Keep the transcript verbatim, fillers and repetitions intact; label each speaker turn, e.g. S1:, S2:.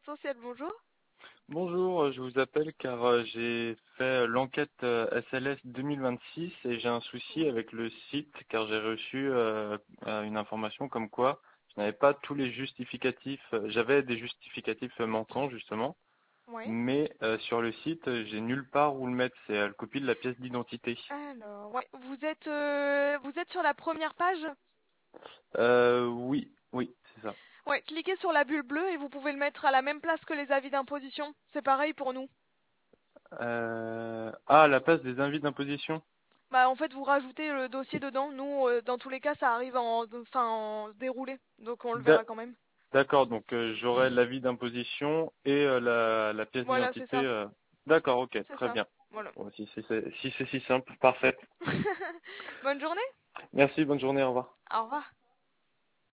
S1: Social, bonjour.
S2: Bonjour, euh, je vous appelle car euh, j'ai fait l'enquête euh, S L S deux mille vingt-six et j'ai un souci
S1: Oui.
S2: avec le site car j'ai reçu euh, euh, une information comme quoi je n'avais pas tous les justificatifs, euh, j'avais des justificatifs manquants justement,
S1: Ouais.
S2: mais euh, sur le site euh, j'ai nulle part où le mettre, c'est euh, la copie de la pièce d'identité.
S1: Alors, ouais. Vous êtes, euh, vous êtes sur la première page?
S2: Euh, oui, oui, c'est ça.
S1: Ouais. Cliquez sur la bulle bleue et vous pouvez le mettre à la même place que les avis d'imposition. C'est pareil pour nous.
S2: Euh... Ah, la place des invités d'imposition.
S1: Bah, en fait, vous rajoutez le dossier dedans. Nous, euh, dans tous les cas, ça arrive en, enfin, en déroulé, donc on le verra quand même.
S2: D'accord, donc euh, j'aurai l'avis d'imposition et euh, la, la pièce
S1: Voilà, c'est
S2: d'identité.
S1: ça.
S2: euh. D'accord, ok,
S1: C'est
S2: très
S1: ça.
S2: bien.
S1: Voilà.
S2: Bon, si c'est si c'est si simple, parfait.
S1: Bonne journée.
S2: Merci, bonne journée, au revoir.
S1: Au revoir.